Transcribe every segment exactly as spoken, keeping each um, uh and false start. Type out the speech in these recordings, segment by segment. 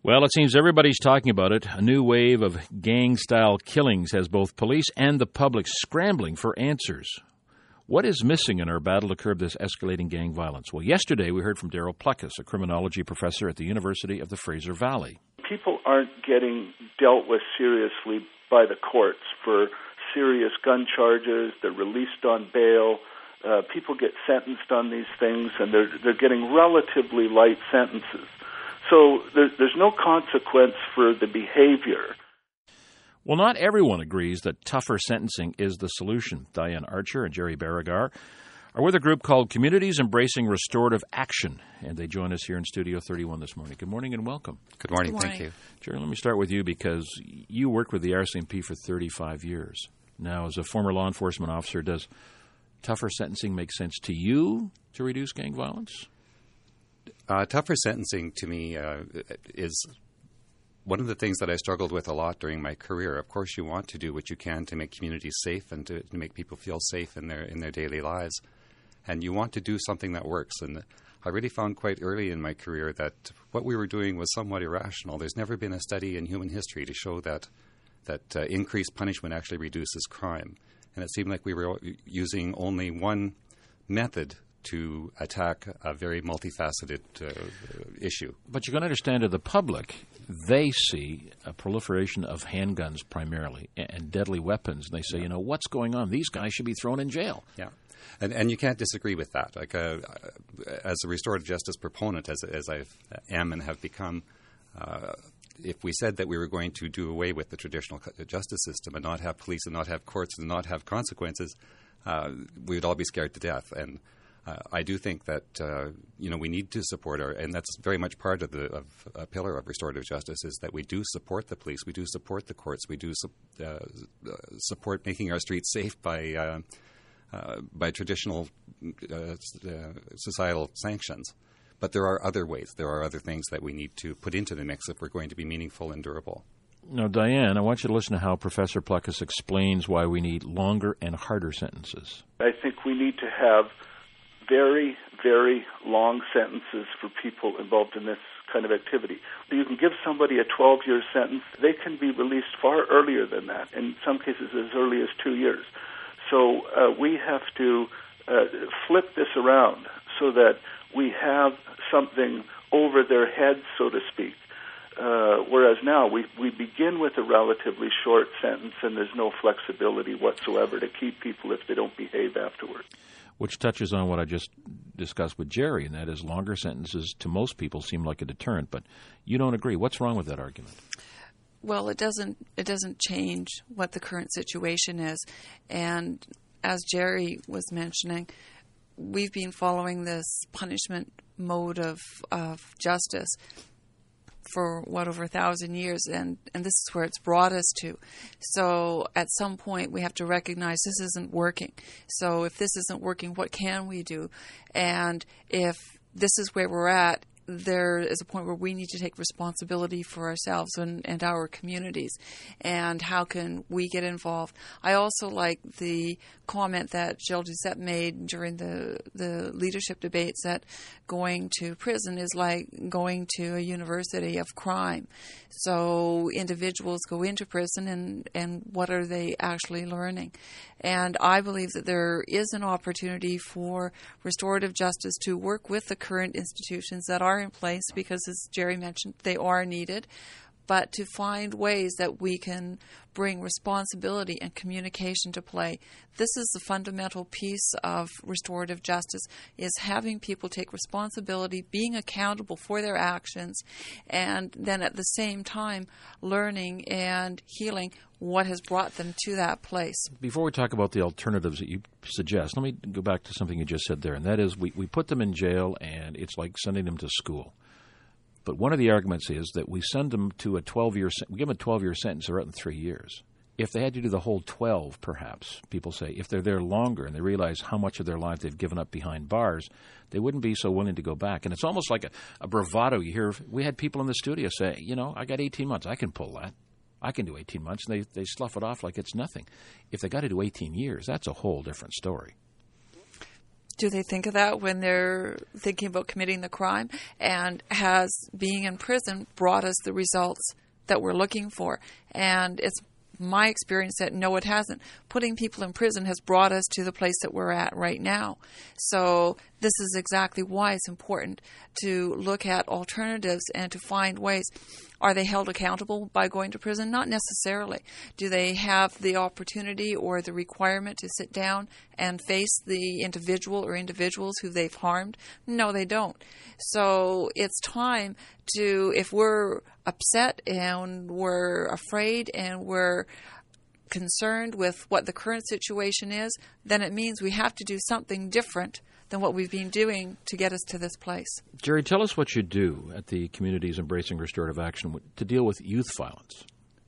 Well, it seems everybody's talking about it. A new wave of gang-style killings has both police and the public scrambling for answers. What is missing in our battle to curb this escalating gang violence? Well, yesterday we heard from Darryl Plecas, a criminology professor at the University of the Fraser Valley. People aren't getting dealt with seriously by the courts for serious gun charges. They're released on bail. Uh, people get sentenced on these things, and they're they're getting relatively light sentences. So there, there's no consequence for the behavior. Well, not everyone agrees that tougher sentencing is the solution. Diane Archer and Jerry Baragar are with a group called Communities Embracing Restorative Action, and they join us here in Studio thirty-one this morning. Good morning and welcome. Good morning. Good morning. Thank you. Jerry, let me start with you because you worked with the R C M P for thirty-five years. Now, as a former law enforcement officer, does tougher sentencing make sense to you to reduce gang violence? Uh, tougher sentencing to me uh, is one of the things that I struggled with a lot during my career. Of course, you want to do what you can to make communities safe and to, to make people feel safe in their in their daily lives. And you want to do something that works. And I really found quite early in my career that what we were doing was somewhat irrational. There's never been a study in human history to show that that uh, increased punishment actually reduces crime. And it seemed like we were using only one method to attack a very multifaceted uh, issue. But you can understand to the public, they see a proliferation of handguns primarily and deadly weapons. And they say, yeah. you know, what's going on? These guys should be thrown in jail. Yeah. And and you can't disagree with that. Like uh, as a restorative justice proponent, as as I am and have become, uh, if we said that we were going to do away with the traditional justice system and not have police and not have courts and not have consequences, uh, we would all be scared to death. And uh, I do think that uh, you know we need to support our, and that's very much part of the of a pillar of restorative justice is that we do support the police, we do support the courts, we do su- uh, support making our streets safe by. Uh, Uh, by traditional uh, uh, societal sanctions. But there are other ways. There are other things that we need to put into the mix if we're going to be meaningful and durable. Now, Diane, I want you to listen to how Professor Plecas explains why we need longer and harder sentences. I think we need to have very, very long sentences for people involved in this kind of activity. You can give somebody a twelve-year sentence. They can be released far earlier than that, in some cases as early as two years. So uh, we have to uh, flip this around so that we have something over their heads, so to speak. Uh, whereas now we, we begin with a relatively short sentence and there's no flexibility whatsoever to keep people if they don't behave afterwards. Which touches on what I just discussed with Jerry, and that is longer sentences to most people seem like a deterrent, but you don't agree. What's wrong with that argument? Well, it doesn't it doesn't change what the current situation is. And as Jerry was mentioning, we've been following this punishment mode of, of justice for, what, over a thousand years, and, and this is where it's brought us to. So at some point we have to recognize this isn't working. So if this isn't working, what can we do? And if this is where we're at, there is a point where we need to take responsibility for ourselves and, and our communities. And how can we get involved? I also like the comment that Gilles Doucette made during the, the leadership debates that going to prison is like going to a university of crime. So individuals go into prison and, and what are they actually learning? And I believe that there is an opportunity for restorative justice to work with the current institutions that are in place because, as Jerry mentioned, they are needed, but to find ways that we can bring responsibility and communication to play. This is the fundamental piece of restorative justice, is having people take responsibility, being accountable for their actions, and then at the same time learning and healing what has brought them to that place. Before we talk about the alternatives that you suggest, let me go back to something you just said there, and that is we, we put them in jail and it's like sending them to school. But one of the arguments is that we send them to a twelve-year – we give them a twelve-year sentence, they're out in three years. If they had to do the whole twelve, perhaps, people say, if they're there longer and they realize how much of their life they've given up behind bars, they wouldn't be so willing to go back. And it's almost like a, a bravado. You hear – we had people in the studio say, you know, I got eighteen months. I can pull that. I can do eighteen months. And they, they slough it off like it's nothing. If they got to do eighteen years, that's a whole different story. Do they think of that when they're thinking about committing the crime? And has being in prison brought us the results that we're looking for? And it's my experience that no, it hasn't. Putting people in prison has brought us to the place that we're at right now. So this is exactly why it's important to look at alternatives and to find ways. Are they held accountable by going to prison? Not necessarily. Do they have the opportunity or the requirement to sit down and face the individual or individuals who they've harmed? No, they don't. So it's time to, if we're upset and we're afraid and we're concerned with what the current situation is, then it means we have to do something different than what we've been doing to get us to this place. Jerry, tell us what you do at the Communities Embracing Restorative Action to deal with youth violence.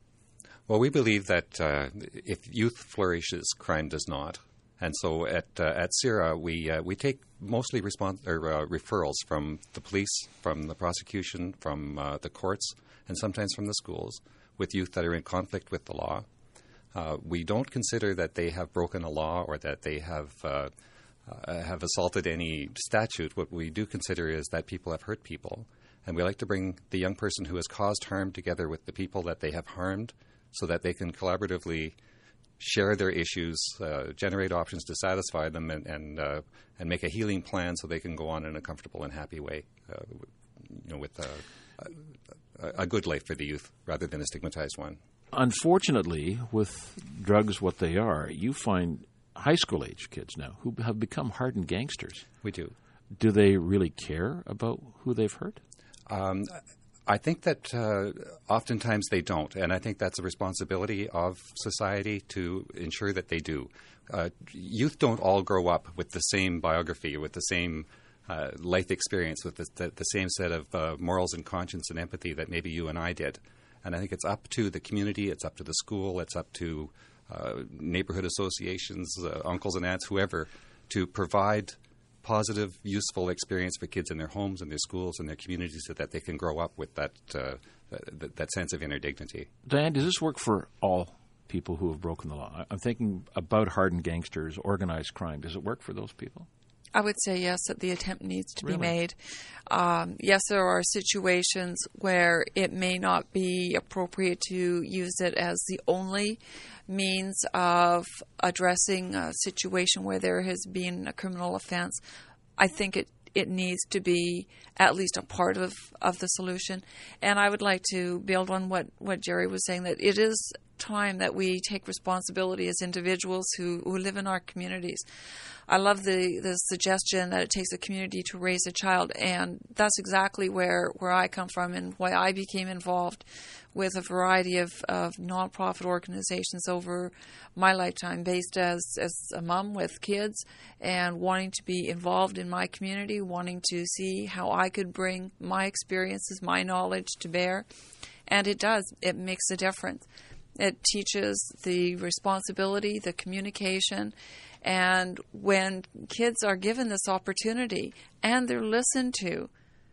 Well, we believe that uh, if youth flourishes, crime does not. And so at uh, at C I R A, we uh, we take mostly respons- or, uh, referrals from the police, from the prosecution, from uh, the courts, and sometimes from the schools with youth that are in conflict with the law. Uh, we don't consider that they have broken a law or that they have uh, uh, have assaulted any statute. What we do consider is that people have hurt people, and we like to bring the young person who has caused harm together with the people that they have harmed, so that they can collaboratively share their issues, uh, generate options to satisfy them, and and, uh, and make a healing plan so they can go on in a comfortable and happy way, uh, you know, with a, a, a good life for the youth rather than a stigmatized one. Unfortunately, with drugs what they are, you find high school age kids now who have become hardened gangsters. We do. Do they really care about who they've hurt? Um, I think that uh, oftentimes they don't, and I think that's a responsibility of society to ensure that they do. Uh, youth don't all grow up with the same biography, with the same uh, life experience, with the, the, the same set of uh, morals and conscience and empathy that maybe you and I did. And I think it's up to the community, it's up to the school, it's up to uh, neighborhood associations, uh, uncles and aunts, whoever, to provide positive, useful experience for kids in their homes and their schools and their communities so that they can grow up with that uh, that, that sense of inner dignity. Diane, does this work for all people who have broken the law? I'm thinking about hardened gangsters, organized crime. Does it work for those people? I would say yes, that the attempt needs to Really? be made. Um, yes, there are situations where it may not be appropriate to use it as the only means of addressing a situation where there has been a criminal offense. I think it, it needs to be at least a part of, of the solution. And I would like to build on what, what Jerry was saying, that it is time that we take responsibility as individuals who, who live in our communities. I love the, the suggestion that it takes a community to raise a child, and that's exactly where, where I come from and why I became involved with a variety of, of nonprofit organizations over my lifetime, based as, as a mom with kids and wanting to be involved in my community, wanting to see how I could bring my experiences, my knowledge to bear. And it does. It makes a difference. It teaches the responsibility, the communication, and when kids are given this opportunity and they're listened to,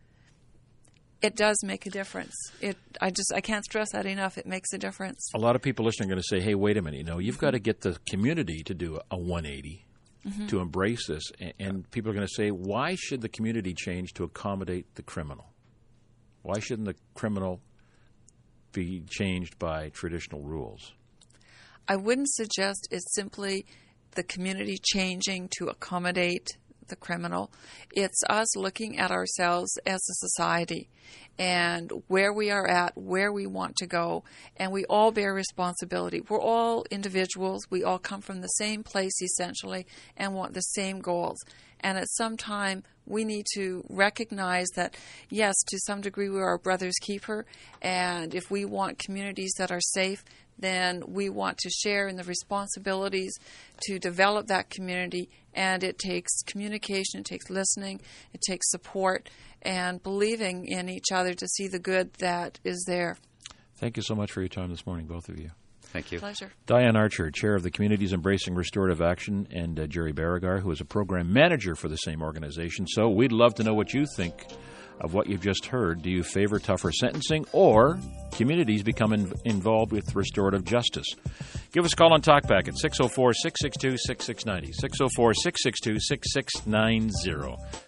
it does make a difference. It, I just, I can't stress that enough. It makes a difference. A lot of people listening are going to say, hey, wait a minute, you know, you've got to get the community to do a one eighty mm-hmm. to embrace this. And, and people are going to say, why should the community change to accommodate the criminal? Why shouldn't the criminal be changed by traditional rules? I wouldn't suggest it's simply the community changing to accommodate the criminal. It's us looking at ourselves as a society and where we are at, where we want to go, and we all bear responsibility. We're all individuals. We all come from the same place, essentially, and want the same goals. And at some time, we need to recognize that, yes, to some degree, we are our brother's keeper, and if we want communities that are safe, then we want to share in the responsibilities to develop that community, and it takes communication, it takes listening, it takes support, and believing in each other to see the good that is there. Thank you so much for your time this morning, both of you. Thank you. Pleasure. Diane Archer, Chair of the Communities Embracing Restorative Action, and uh, Jerry Baragar, who is a Program Manager for the same organization. So we'd love to know what you think of what you've just heard. Do you favor tougher sentencing or communities become in, involved with restorative justice? Give us a call on TalkBack at six oh four, six six two, six six nine oh, six oh four, six six two, six six nine oh.